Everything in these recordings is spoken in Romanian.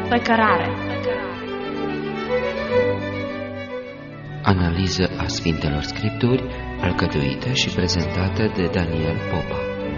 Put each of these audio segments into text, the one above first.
pe cărare. Analiză a Sfintelor Scripturi, alcătuită și prezentată de Daniel Popa.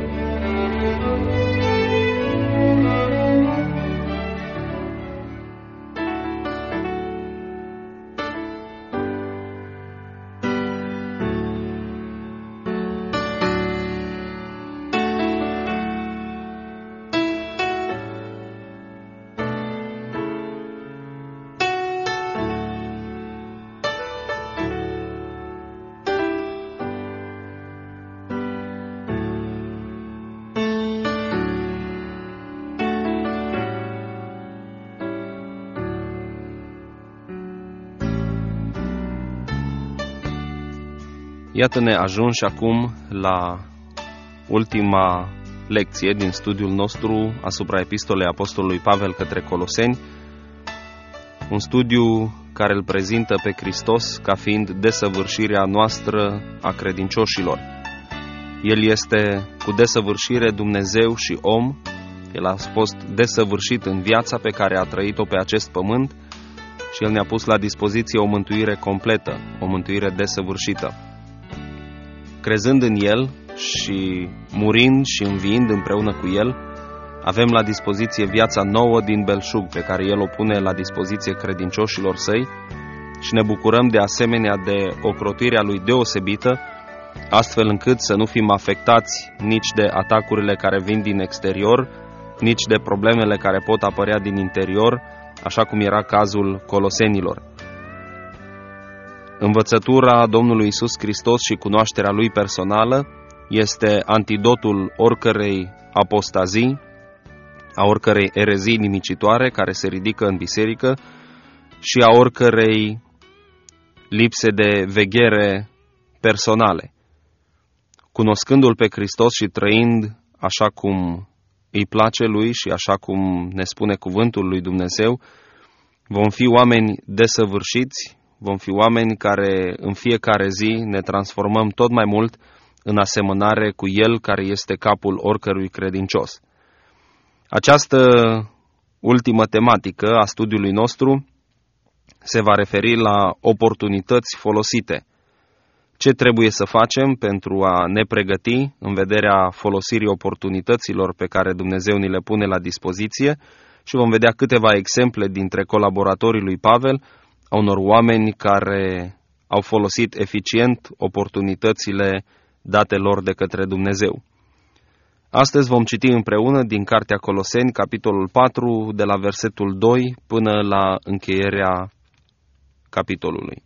Iată-ne ajunși acum la ultima lecție din studiul nostru asupra epistolei Apostolului Pavel către Coloseni, un studiu care îl prezintă pe Hristos ca fiind desăvârșirea noastră a credincioșilor. El este cu desăvârșire Dumnezeu și om, El a fost desăvârșit în viața pe care a trăit-o pe acest pământ și El ne-a pus la dispoziție o mântuire completă, o mântuire desăvârșită. Crezând în El și murind și înviind împreună cu El, avem la dispoziție viața nouă din belșug pe care El o pune la dispoziție credincioșilor Săi și ne bucurăm de asemenea de ocrotirea Lui deosebită, astfel încât să nu fim afectați nici de atacurile care vin din exterior, nici de problemele care pot apărea din interior, așa cum era cazul colosenilor. Învățătura Domnului Iisus Hristos și cunoașterea Lui personală este antidotul oricărei apostazii, a oricărei erezii nimicitoare care se ridică în biserică și a oricărei lipse de veghere personale. Cunoscându-L pe Hristos și trăind așa cum îi place Lui și așa cum ne spune cuvântul lui Dumnezeu, vom fi oameni desăvârșiți, vom fi oameni care în fiecare zi ne transformăm tot mai mult în asemănare cu El care este capul oricărui credincios. Această ultimă tematică a studiului nostru se va referi la oportunități folosite. Ce trebuie să facem pentru a ne pregăti în vederea folosirii oportunităților pe care Dumnezeu ni le pune la dispoziție și vom vedea câteva exemple dintre colaboratorii lui Pavel, a unor oameni care au folosit eficient oportunitățile date lor de către Dumnezeu. Astăzi vom citi împreună din Cartea Coloseni, capitolul 4, de la versetul 2 până la încheierea capitolului.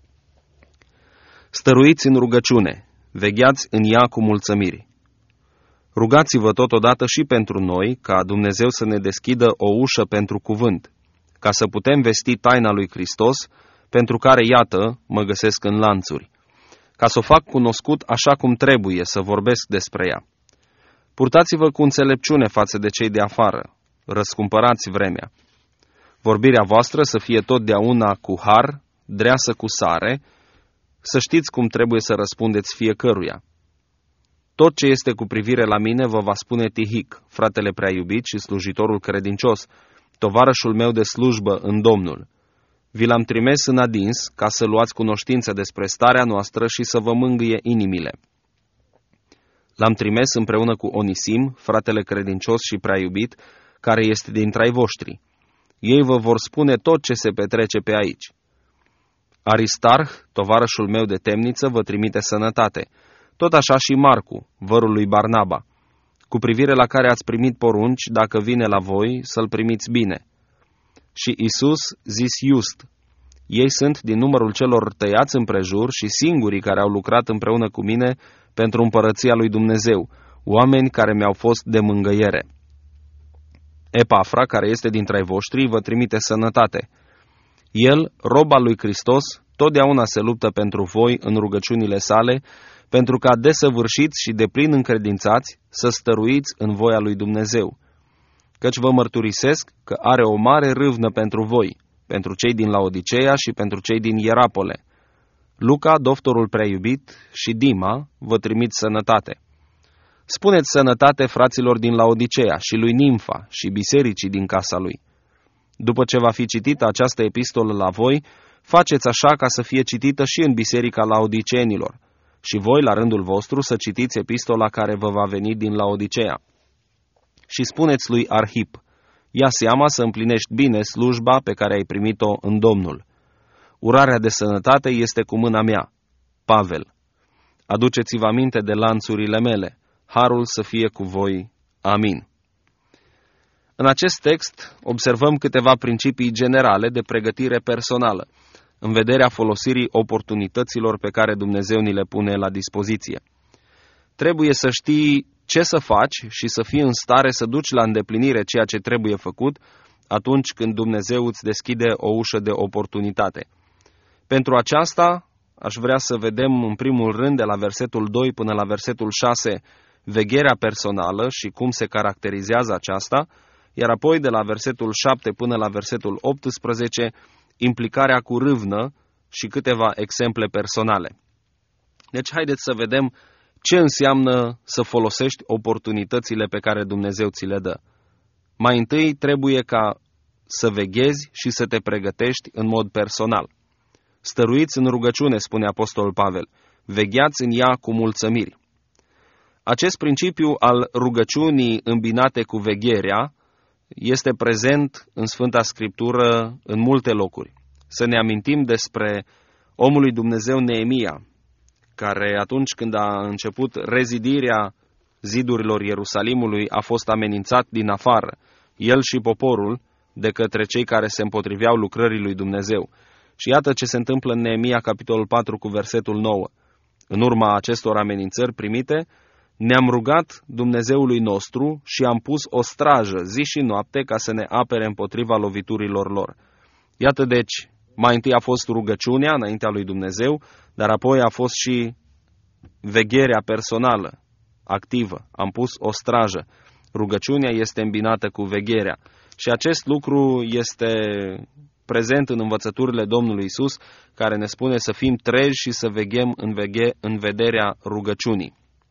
Stăruiți în rugăciune, vegheați în ea cu mulțămiri. Rugați-vă totodată și pentru noi, ca Dumnezeu să ne deschidă o ușă pentru cuvânt, ca să putem vesti taina lui Hristos, pentru care, iată, mă găsesc în lanțuri, ca să o fac cunoscut așa cum trebuie să vorbesc despre ea. Purtați-vă cu înțelepciune față de cei de afară, răscumpărați vremea. Vorbirea voastră să fie totdeauna cu har, dreasă cu sare, să știți cum trebuie să răspundeți fiecăruia. Tot ce este cu privire la mine vă va spune Tihic, fratele prea iubit și slujitorul credincios, tovarășul meu de slujbă în Domnul. Vi l-am trimis în adins ca să luați cunoștință despre starea noastră și să vă mângâie inimile. L-am trimis împreună cu Onisim, fratele credincios și prea iubit, care este dintre ai voștri. Ei vă vor spune tot ce se petrece pe aici. Aristarh, tovarășul meu de temniță, vă trimite sănătate, tot așa și Marcu, vărul lui Barnaba, cu privire la care ați primit porunci, dacă vine la voi, să-l primiți bine. Și Iisus zis Iust, ei sunt din numărul celor tăiați împrejur și singurii care au lucrat împreună cu mine pentru împărăția lui Dumnezeu, oameni care mi-au fost de mângâiere. Epafra, care este dintre ai voștri, vă trimite sănătate. El, rob al lui Hristos, totdeauna se luptă pentru voi în rugăciunile sale, pentru ca desăvârșiți și deplin încredințați să stăruiți în voia lui Dumnezeu. Căci vă mărturisesc că are o mare râvnă pentru voi, pentru cei din Laodiceea și pentru cei din Ierapole. Luca, doctorul prea iubit, și Dima vă trimit sănătate. Spuneți sănătate fraților din Laodiceea și lui Nimfa și bisericii din casa lui. După ce va fi citită această epistolă la voi, faceți așa ca să fie citită și în biserica laodiceenilor. Și voi, la rândul vostru, să citiți epistola care vă va veni din Laodicea. Și spuneți lui Arhip: ia seama să împlinești bine slujba pe care ai primit-o în Domnul. Urarea de sănătate este cu mâna mea. Pavel. Aduceți-vă aminte de lanțurile mele. Harul să fie cu voi. Amin. În acest text observăm câteva principii generale de pregătire personală, în vederea folosirii oportunităților pe care Dumnezeu ni le pune la dispoziție. Trebuie să știi ce să faci și să fii în stare să duci la îndeplinire ceea ce trebuie făcut atunci când Dumnezeu îți deschide o ușă de oportunitate. Pentru aceasta aș vrea să vedem în primul rând de la versetul 2 până la versetul 6 vegherea personală și cum se caracterizează aceasta, iar apoi de la versetul 7 până la versetul 18 implicarea cu râvnă și câteva exemple personale. Deci haideți să vedem ce înseamnă să folosești oportunitățile pe care Dumnezeu ți le dă. Mai întâi trebuie ca să veghezi și să te pregătești în mod personal. Stăruiți în rugăciune, spune Apostolul Pavel, vegheați în ea cu mulțămiri. Acest principiu al rugăciunii îmbinate cu vegherea este prezent în Sfânta Scriptură în multe locuri. Să ne amintim despre omul lui Dumnezeu Neemia, care atunci când a început rezidirea zidurilor Ierusalimului a fost amenințat din afară, el și poporul, de către cei care se împotriveau lucrării lui Dumnezeu. Și iată ce se întâmplă în Neemia, capitolul 4, cu versetul 9. În urma acestor amenințări primite, ne-am rugat Dumnezeului nostru și am pus o strajă zi și noapte ca să ne apere împotriva loviturilor lor. Iată deci, mai întâi a fost rugăciunea înaintea lui Dumnezeu, dar apoi a fost și vegherea personală, activă. Am pus o strajă. Rugăciunea este îmbinată cu vegherea. Și acest lucru este prezent în învățăturile Domnului Iisus, care ne spune să fim treji și să veghem în vederea rugăciunii.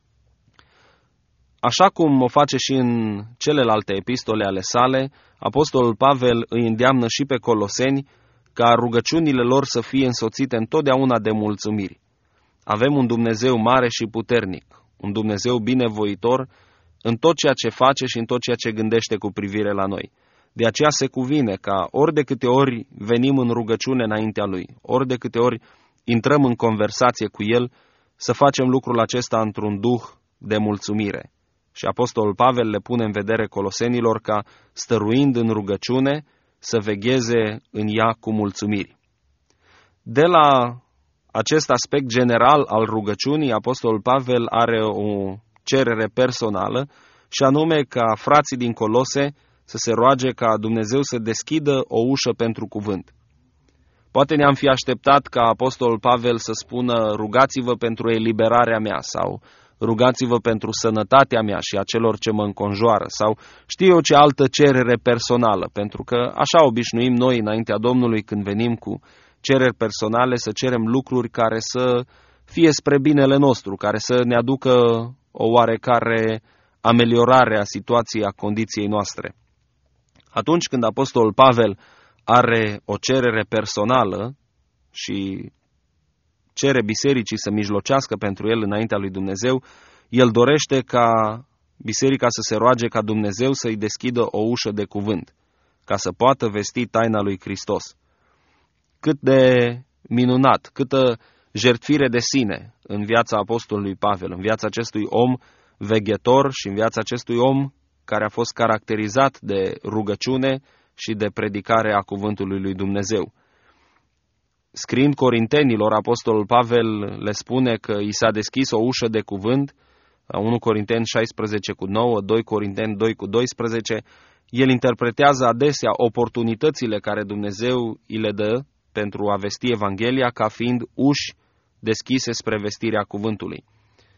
Așa cum o face și în celelalte epistole ale sale, Apostolul Pavel îi îndeamnă și pe coloseni ca rugăciunile lor să fie însoțite întotdeauna de mulțumiri. Avem un Dumnezeu mare și puternic, un Dumnezeu binevoitor în tot ceea ce face și în tot ceea ce gândește cu privire la noi. De aceea se cuvine ca ori de câte ori venim în rugăciune înaintea Lui, ori de câte ori intrăm în conversație cu El, să facem lucrul acesta într-un duh de mulțumire. Și Apostolul Pavel le pune în vedere colosenilor ca, stăruind în rugăciune, să vegheze în ea cu mulțumiri. De la acest aspect general al rugăciunii, Apostolul Pavel are o cerere personală, și anume ca frații din Colose să se roage ca Dumnezeu să deschidă o ușă pentru cuvânt. Poate ne-am fi așteptat ca Apostolul Pavel să spună: rugați-vă pentru eliberarea mea, sau rugați-vă pentru sănătatea mea și a celor ce mă înconjoară, sau știu eu ce altă cerere personală, pentru că așa obișnuim noi înaintea Domnului când venim cu cereri personale, să cerem lucruri care să fie spre binele nostru, care să ne aducă o oarecare ameliorare a situației, a condiției noastre. Atunci când Apostolul Pavel are o cerere personală și cere bisericii să mijlocească pentru el înaintea lui Dumnezeu, el dorește ca biserica să se roage ca Dumnezeu să-i deschidă o ușă de cuvânt, ca să poată vesti taina lui Hristos. Cât de minunat, câtă jertfire de sine în viața Apostolului Pavel, în viața acestui om veghetor și în viața acestui om care a fost caracterizat de rugăciune și de predicare a cuvântului lui Dumnezeu. Scriind Corintenilor, Apostolul Pavel le spune că i s-a deschis o ușă de cuvânt, 1 Corinteni 16:9, 2 Corinteni 2:12, el interpretează adesea oportunitățile care Dumnezeu îi le dă pentru a vesti Evanghelia ca fiind uși deschise spre vestirea cuvântului.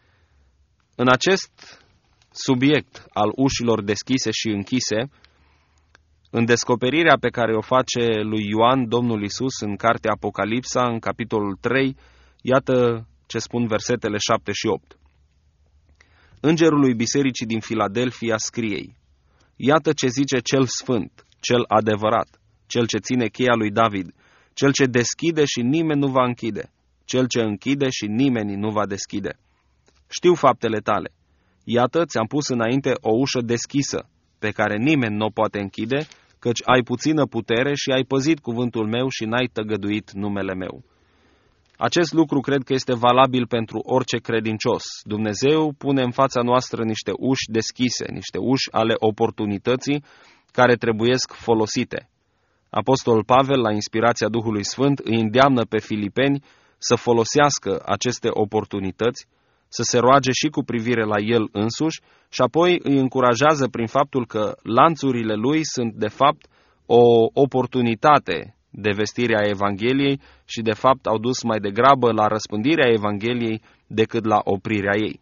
În acest subiect al ușilor deschise și închise, în descoperirea pe care o face lui Ioan Domnul Iisus în cartea Apocalipsa, în capitolul 3, iată ce spun versetele 7 și 8. Îngerului bisericii din Filadelfia scrie: iată ce zice cel sfânt, cel adevărat, cel ce ține cheia lui David, cel ce deschide și nimeni nu va închide, cel ce închide și nimeni nu va deschide. Știu faptele tale. Iată, ți-am pus înainte o ușă deschisă, pe care nimeni nu o poate închide, căci ai puțină putere și ai păzit cuvântul meu și n-ai tăgăduit numele meu. Acest lucru cred că este valabil pentru orice credincios. Dumnezeu pune în fața noastră niște uși deschise, niște uși ale oportunității care trebuiesc folosite. Apostolul Pavel, la inspirația Duhului Sfânt, îi îndeamnă pe filipeni să folosească aceste oportunități, să se roage și cu privire la el însuși și apoi îi încurajează prin faptul că lanțurile lui sunt de fapt o oportunitate de vestire a Evangheliei și de fapt au dus mai degrabă la răspândirea Evangheliei decât la oprirea ei.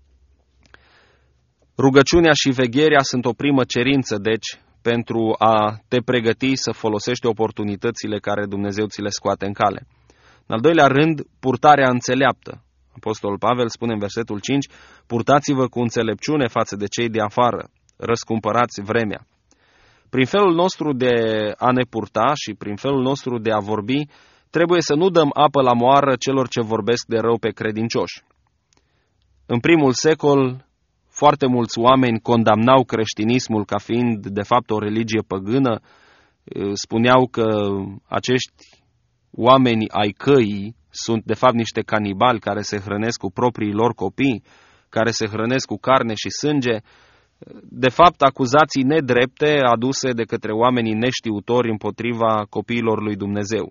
Rugăciunea și vegherea sunt o primă cerință, deci, pentru a te pregăti să folosești oportunitățile care Dumnezeu ți le scoate în cale. În al doilea rând, purtarea înțeleaptă. Apostolul Pavel spune în versetul 5, purtați-vă cu înțelepciune față de cei de afară, răscumpărați vremea. Prin felul nostru de a ne purta și prin felul nostru de a vorbi, trebuie să nu dăm apă la moară celor ce vorbesc de rău pe credincioși. În primul secol, foarte mulți oameni condamnau creștinismul ca fiind de fapt o religie păgână, spuneau că acești oameni ai căii sunt de fapt niște canibali care se hrănesc cu proprii lor copii, care se hrănesc cu carne și sânge, de fapt acuzații nedrepte aduse de către oamenii neștiutori împotriva copiilor lui Dumnezeu.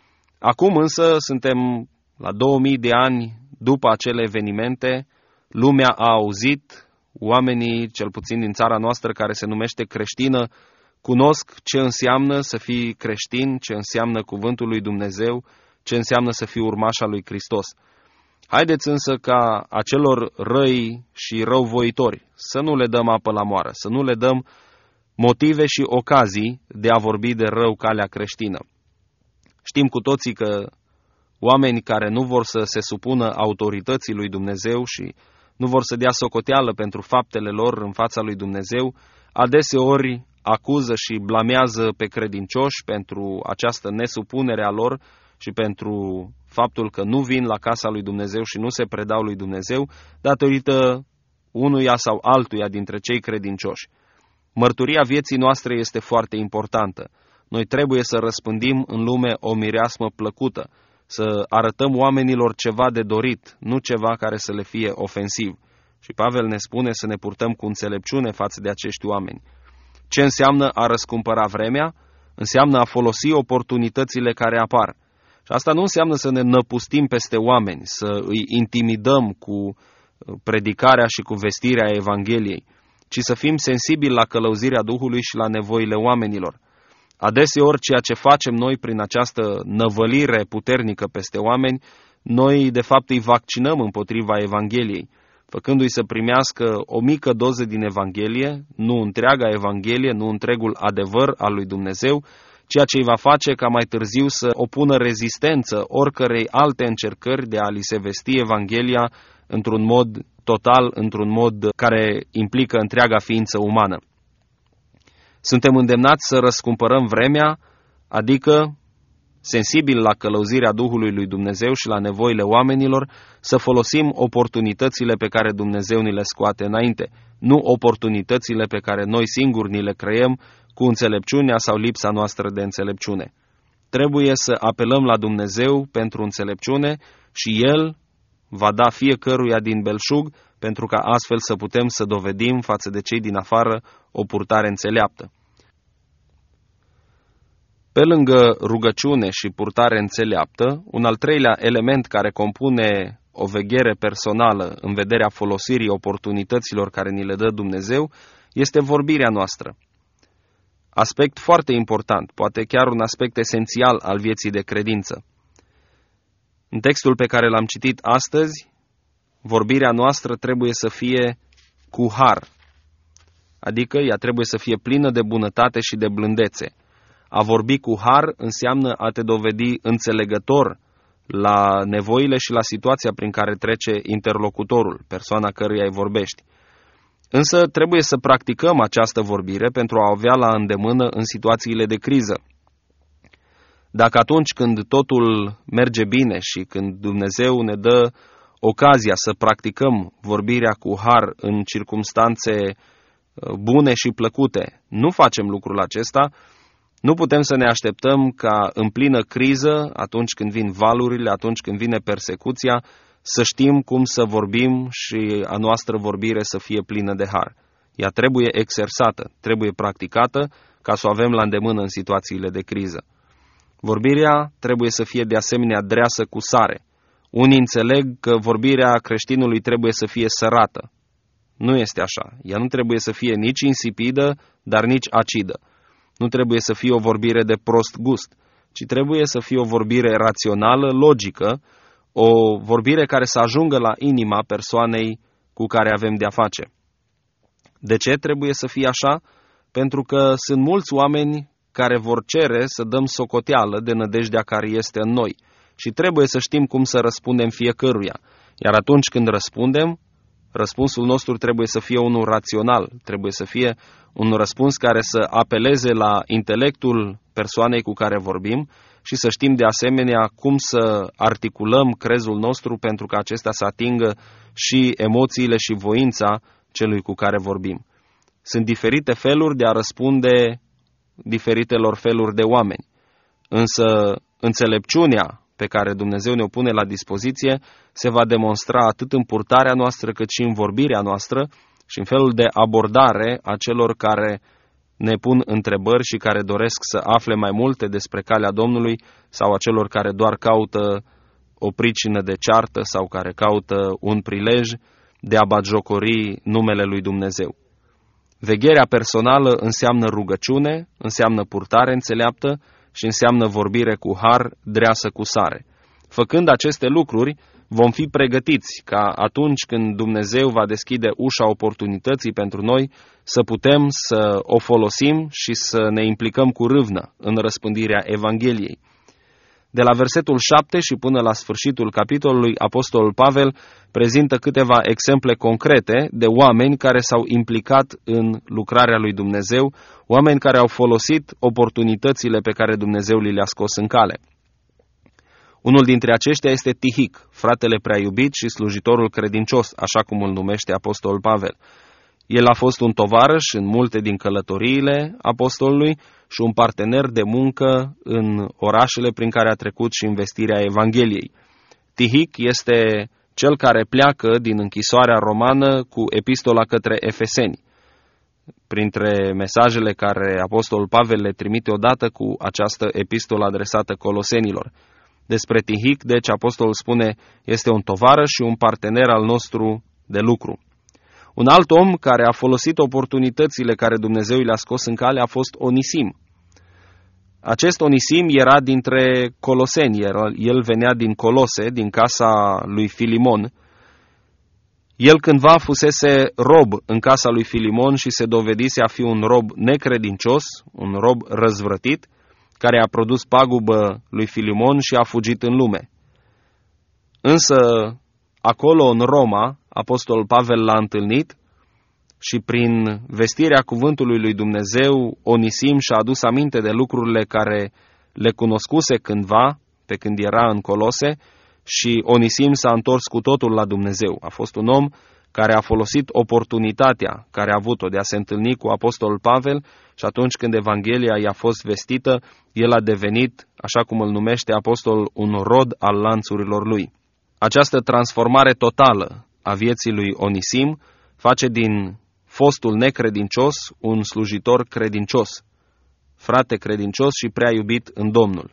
Acum însă suntem la 2000 de ani după acele evenimente, lumea a auzit, oamenii, cel puțin din țara noastră care se numește creștină, cunosc ce înseamnă să fii creștin, ce înseamnă cuvântul lui Dumnezeu, ce înseamnă să fii urmaș al lui Hristos. Haideți însă ca acelor răi și răuvoitori să nu le dăm apă la moară, să nu le dăm motive și ocazii de a vorbi de rău calea creștină. Știm cu toții că oameni care nu vor să se supună autorității lui Dumnezeu și nu vor să dea socoteală pentru faptele lor în fața lui Dumnezeu, adeseori acuză și blamează pe credincioși pentru această nesupunere a lor și pentru faptul că nu vin la casa lui Dumnezeu și nu se predau lui Dumnezeu datorită unuia sau altuia dintre cei credincioși. Mărturia vieții noastre este foarte importantă. Noi trebuie să răspândim în lume o mireasmă plăcută, să arătăm oamenilor ceva de dorit, nu ceva care să le fie ofensiv. Și Pavel ne spune să ne purtăm cu înțelepciune față de acești oameni. Ce înseamnă a răscumpăra vremea? Înseamnă a folosi oportunitățile care apar. Și asta nu înseamnă să ne năpustim peste oameni, să îi intimidăm cu predicarea și cu vestirea Evangheliei, ci să fim sensibili la călăuzirea Duhului și la nevoile oamenilor. Adeseori ceea ce facem noi prin această năvălire puternică peste oameni, noi de fapt îi vaccinăm împotriva Evangheliei, făcându-i să primească o mică doză din Evanghelie, nu întreaga Evanghelie, nu întregul adevăr al lui Dumnezeu, ceea ce îi va face ca mai târziu să opună rezistență oricărei alte încercări de a li se vesti Evanghelia într-un mod total, într-un mod care implică întreaga ființă umană. Suntem îndemnați să răscumpărăm vremea, adică, sensibil la călăuzirea Duhului lui Dumnezeu și la nevoile oamenilor, să folosim oportunitățile pe care Dumnezeu ni le scoate înainte, nu oportunitățile pe care noi singuri ni le creăm cu înțelepciunea sau lipsa noastră de înțelepciune. Trebuie să apelăm la Dumnezeu pentru înțelepciune și El va da fiecăruia din belșug pentru ca astfel să putem să dovedim față de cei din afară o purtare înțeleaptă. Pe lângă rugăciune și purtare înțeleaptă, un al treilea element care compune o veghere personală în vederea folosirii oportunităților care ni le dă Dumnezeu este vorbirea noastră. Aspect foarte important, poate chiar un aspect esențial al vieții de credință. În textul pe care l-am citit astăzi, vorbirea noastră trebuie să fie cu har, adică ea trebuie să fie plină de bunătate și de blândețe. A vorbi cu har înseamnă a te dovedi înțelegător la nevoile și la situația prin care trece interlocutorul, persoana căruia îi vorbești. Însă trebuie să practicăm această vorbire pentru a avea la îndemână în situațiile de criză. Dacă atunci când totul merge bine și când Dumnezeu ne dă ocazia să practicăm vorbirea cu har în circumstanțe bune și plăcute, nu facem lucrul acesta, nu putem să ne așteptăm ca în plină criză, atunci când vin valurile, atunci când vine persecuția, să știm cum să vorbim și a noastră vorbire să fie plină de har. Ea trebuie exersată, trebuie practicată ca să o avem la îndemână în situațiile de criză. Vorbirea trebuie să fie de asemenea dreasă cu sare. Unii înțeleg că vorbirea creștinului trebuie să fie sărată. Nu este așa. Ea nu trebuie să fie nici insipidă, dar nici acidă. Nu trebuie să fie o vorbire de prost gust, ci trebuie să fie o vorbire rațională, logică, o vorbire care să ajungă la inima persoanei cu care avem de-a face. De ce trebuie să fie așa? Pentru că sunt mulți oameni care vor cere să dăm socoteală de nădejdea care este în noi și trebuie să știm cum să răspundem fiecăruia. Iar atunci când răspundem, răspunsul nostru trebuie să fie unul rațional, trebuie să fie un răspuns care să apeleze la intelectul persoanei cu care vorbim și să știm de asemenea cum să articulăm crezul nostru pentru ca acesta să atingă și emoțiile și voința celui cu care vorbim. Sunt diferite feluri de a răspunde diferitelor feluri de oameni, însă înțelepciunea pe care Dumnezeu ne-o pune la dispoziție se va demonstra atât în purtarea noastră cât și în vorbirea noastră și în felul de abordare a celor care ne pun întrebări și care doresc să afle mai multe despre calea Domnului sau a celor care doar caută o pricină de ceartă sau care caută un prilej de a batjocori numele lui Dumnezeu. Vegherea personală înseamnă rugăciune, înseamnă purtare înțeleaptă și înseamnă vorbire cu har, dreasă cu sare. Făcând aceste lucruri, vom fi pregătiți ca atunci când Dumnezeu va deschide ușa oportunității pentru noi, să putem să o folosim și să ne implicăm cu râvnă în răspândirea Evangheliei. De la versetul 7 și până la sfârșitul capitolului, Apostolul Pavel prezintă câteva exemple concrete de oameni care s-au implicat în lucrarea lui Dumnezeu, oameni care au folosit oportunitățile pe care Dumnezeu le-a scos în cale. Unul dintre aceștia este Tihic, fratele prea iubit și slujitorul credincios, așa cum îl numește Apostolul Pavel. El a fost un tovarăș în multe din călătoriile apostolului și un partener de muncă în orașele prin care a trecut și în vestirea Evangheliei. Tihic este cel care pleacă din închisoarea romană cu epistola către Efeseni, printre mesajele care Apostolul Pavel le trimite odată cu această epistolă adresată Colosenilor. Despre Tihic, deci, Apostolul spune, este un tovarăș și un partener al nostru de lucru. Un alt om care a folosit oportunitățile care Dumnezeu le-a scos în cale a fost Onisim. Acest Onisim era dintre coloseni, el venea din Colose, din casa lui Filimon. El cândva fusese rob în casa lui Filimon și se dovedise a fi un rob necredincios, un rob răzvrătit, care a produs pagubă lui Filimon și a fugit în lume. Însă, acolo în Roma, Apostolul Pavel l-a întâlnit și prin vestirea cuvântului lui Dumnezeu, Onisim și-a adus aminte de lucrurile care le cunoscuse cândva, pe când era în Colose, și Onisim s-a întors cu totul la Dumnezeu. A fost un om care a folosit oportunitatea care a avut-o de a se întâlni cu Apostolul Pavel și atunci când Evanghelia i-a fost vestită, el a devenit, așa cum îl numește Apostolul, un rod al lanțurilor lui. Această transformare totală a vieții lui Onisim face din fostul necredincios un slujitor credincios, frate credincios și prea iubit în Domnul.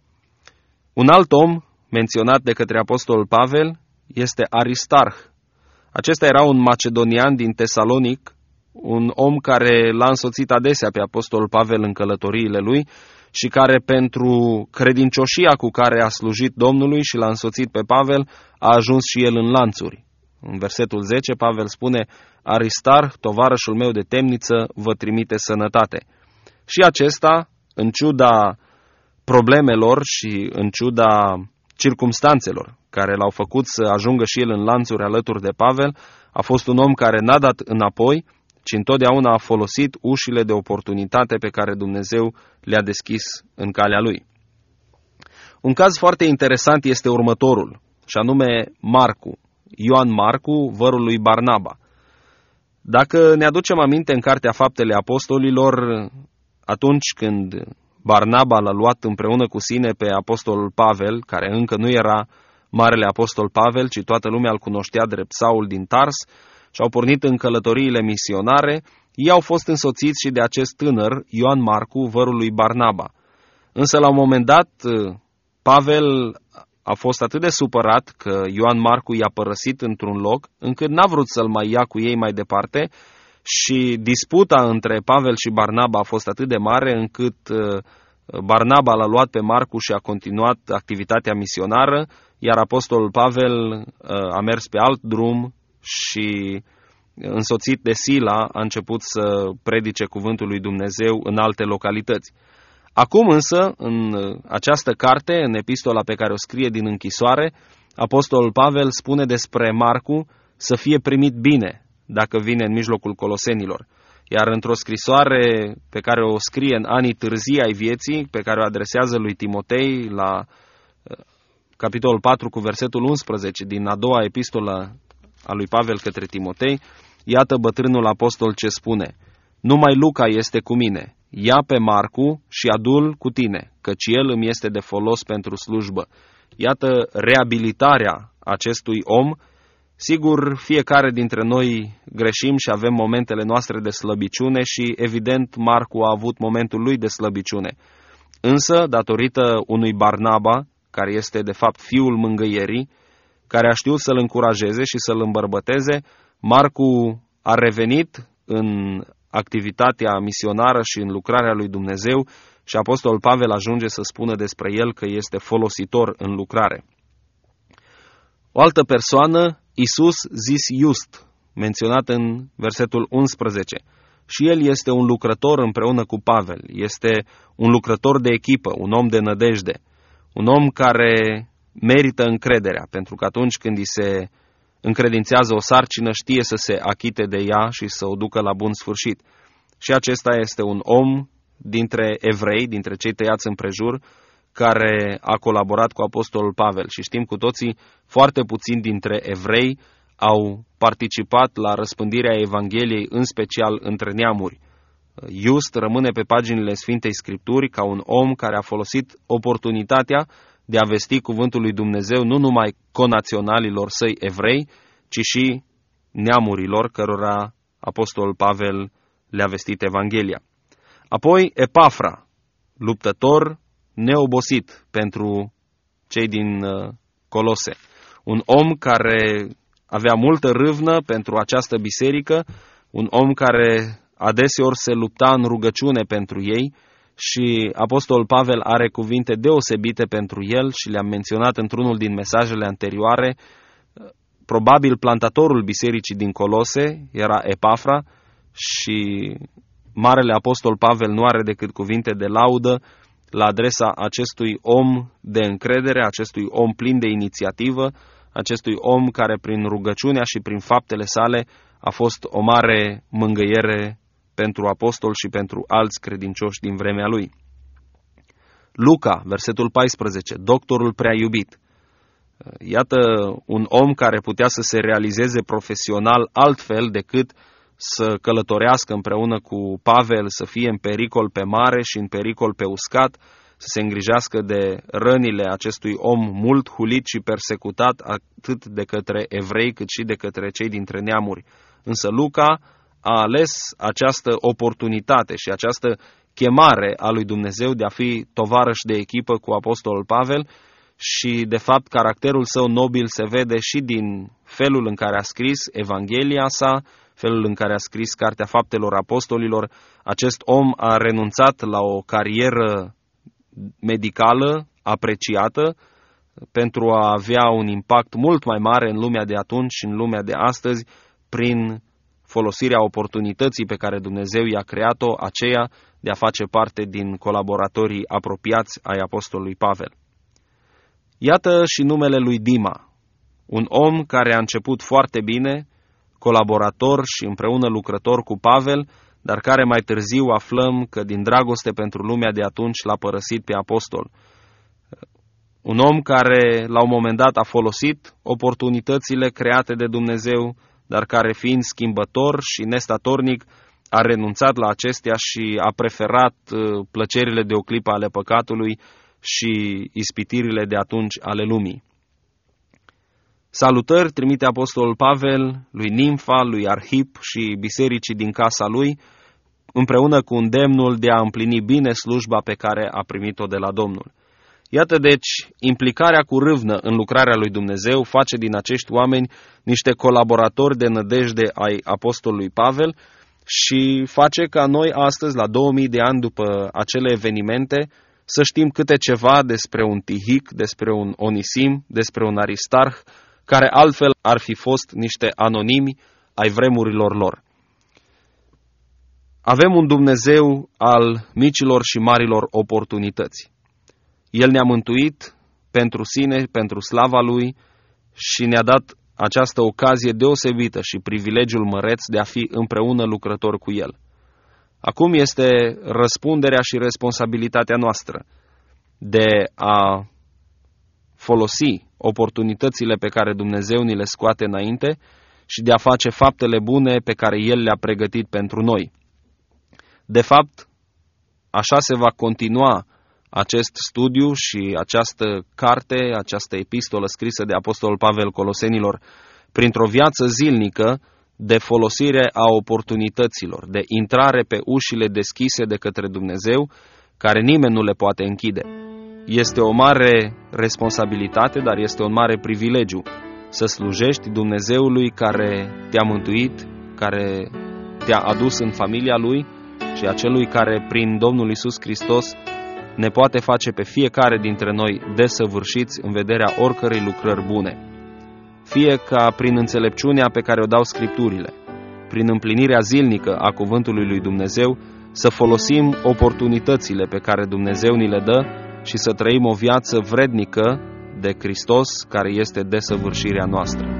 Un alt om menționat de către Apostolul Pavel este Aristarh. Acesta era un macedonian din Tesalonic, un om care l-a însoțit adesea pe Apostolul Pavel în călătoriile lui și care pentru credincioșia cu care a slujit Domnului și l-a însoțit pe Pavel, a ajuns și el în lanțuri. În versetul 10, Pavel spune, Aristarh, tovarășul meu de temniță, vă trimite sănătate. Și acesta, în ciuda problemelor și în ciuda circumstanțelor care l-au făcut să ajungă și el în lanțuri alături de Pavel, a fost un om care n-a dat înapoi, ci întotdeauna a folosit ușile de oportunitate pe care Dumnezeu le-a deschis în calea lui. Un caz foarte interesant este următorul, și anume Marcu, Ioan Marcu, vărul lui Barnaba. Dacă ne aducem aminte în Cartea Faptele Apostolilor, atunci când Barnaba l-a luat împreună cu sine pe apostolul Pavel, care încă nu era Marele Apostol Pavel, ci toată lumea îl cunoștea drept Saul din Tars, și au pornit în călătoriile misionare, ei au fost însoțiți și de acest tânăr, Ioan Marcu, vărul lui Barnaba. Însă la un moment dat, Pavel a fost atât de supărat că Ioan Marcu i-a părăsit într-un loc, încât n-a vrut să-l mai ia cu ei mai departe și disputa între Pavel și Barnaba a fost atât de mare încât Barnaba l-a luat pe Marcu și a continuat activitatea misionară, iar apostolul Pavel a mers pe alt drum și, însoțit de Sila, a început să predice cuvântul lui Dumnezeu în alte localități. Acum însă, în această carte, în epistola pe care o scrie din închisoare, apostolul Pavel spune despre Marcu să fie primit bine dacă vine în mijlocul colosenilor. Iar într-o scrisoare pe care o scrie în anii târzii ai vieții, pe care o adresează lui Timotei la capitolul 4 cu versetul 11 din a doua epistolă a lui Pavel către Timotei, iată bătrânul apostol ce spune: numai Luca este cu mine, ia pe Marcu și adu-l cu tine, căci el îmi este de folos pentru slujbă. Iată reabilitarea acestui om. Sigur, fiecare dintre noi greșim și avem momentele noastre de slăbiciune și, evident, Marcu a avut momentul lui de slăbiciune. Însă, datorită unui Barnaba, care este de fapt fiul mângâierii, care a știut să-l încurajeze și să-l îmbărbăteze, Marcu a revenit în activitatea misionară și în lucrarea lui Dumnezeu și apostolul Pavel ajunge să spună despre el că este folositor în lucrare. O altă persoană, Iisus zis Iust, menționat în versetul 11. Și el este un lucrător împreună cu Pavel, este un lucrător de echipă, un om de nădejde, un om care merită încrederea, pentru că atunci când îi se încredințează o sarcină, știe să se achite de ea și să o ducă la bun sfârșit. Și acesta este un om dintre evrei, dintre cei tăiați împrejur, care a colaborat cu apostolul Pavel. Și știm cu toții, foarte puțini dintre evrei au participat la răspândirea Evangheliei, în special între neamuri. Iust rămâne pe paginile Sfintei Scripturi ca un om care a folosit oportunitatea de a vesti cuvântul lui Dumnezeu nu numai conaționalilor săi evrei, ci și neamurilor cărora apostolul Pavel le-a vestit Evanghelia. Apoi Epafra, luptător neobosit pentru cei din Colose. Un om care avea multă râvnă pentru această biserică, un om care adeseori se lupta în rugăciune pentru ei și apostolul Pavel are cuvinte deosebite pentru el și le-am menționat într-unul din mesajele anterioare. Probabil plantatorul bisericii din Colose era Epafra și marele apostol Pavel nu are decât cuvinte de laudă la adresa acestui om de încredere, acestui om plin de inițiativă, acestui om care prin rugăciunea și prin faptele sale a fost o mare mângâiere pentru apostol și pentru alți credincioși din vremea lui. Luca, versetul 14, doctorul prea iubit. Iată un om care putea să se realizeze profesional altfel decât să călătorească împreună cu Pavel, să fie în pericol pe mare și în pericol pe uscat, să se îngrijească de rănile acestui om mult hulit și persecutat atât de către evrei cât și de către cei dintre neamuri. Însă Luca a ales această oportunitate și această chemare a lui Dumnezeu de a fi tovarăș de echipă cu apostolul Pavel și, de fapt, caracterul său nobil se vede și din felul în care a scris Evanghelia sa, felul în care a scris Cartea Faptelor Apostolilor. Acest om a renunțat la o carieră medicală apreciată pentru a avea un impact mult mai mare în lumea de atunci și în lumea de astăzi prin folosirea oportunității pe care Dumnezeu i-a creat-o, aceea de a face parte din colaboratorii apropiați ai apostolului Pavel. Iată și numele lui Dima, un om care a început foarte bine, colaborator și împreună lucrător cu Pavel, dar care mai târziu aflăm că din dragoste pentru lumea de atunci l-a părăsit pe apostol. Un om care la un moment dat a folosit oportunitățile create de Dumnezeu, dar care fiind schimbător și nestatornic, a renunțat la acestea și a preferat plăcerile de o clipă ale păcatului și ispitirile de atunci ale lumii. Salutări trimite apostolul Pavel lui Nimfa, lui Arhip și bisericii din casa lui, împreună cu îndemnul de a împlini bine slujba pe care a primit-o de la Domnul. Iată deci, implicarea cu râvnă în lucrarea lui Dumnezeu face din acești oameni niște colaboratori de nădejde ai apostolului Pavel și face ca noi astăzi, la 2000 de ani după acele evenimente, să știm câte ceva despre un Tihic, despre un Onisim, despre un Aristarh, care altfel ar fi fost niște anonimi ai vremurilor lor. Avem un Dumnezeu al micilor și marilor oportunități. El ne-a mântuit pentru sine, pentru slava Lui și ne-a dat această ocazie deosebită și privilegiul măreț de a fi împreună lucrători cu El. Acum este răspunderea și responsabilitatea noastră de a folosi oportunitățile pe care Dumnezeu ni le scoate înainte și de a face faptele bune pe care El le-a pregătit pentru noi. De fapt, așa se va continua acest studiu și această carte, această epistolă scrisă de apostolul Pavel Colosenilor, printr-o viață zilnică de folosire a oportunităților, de intrare pe ușile deschise de către Dumnezeu, care nimeni nu le poate închide. Este o mare responsabilitate, dar este un mare privilegiu să slujești Dumnezeului care te-a mântuit, care te-a adus în familia Lui și acelui care prin Domnul Iisus Hristos ne poate face pe fiecare dintre noi desăvârșiți în vederea oricărei lucrări bune. Fie ca prin înțelepciunea pe care o dau Scripturile, prin împlinirea zilnică a cuvântului lui Dumnezeu, să folosim oportunitățile pe care Dumnezeu ni le dă și să trăim o viață vrednică de Hristos, care este desăvârșirea noastră.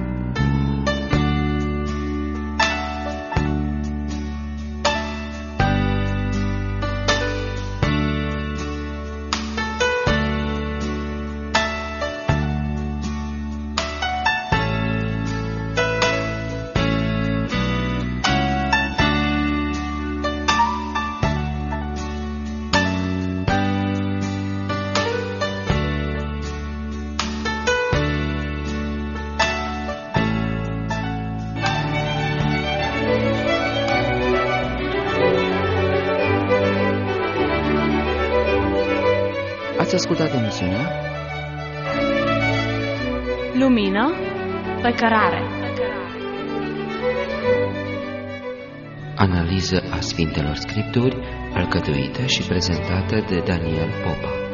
Ați ascultat emisiunea Lumină pe cărare. Analiză a Sfintelor Scripturi, alcătuită și prezentată de Daniel Popa.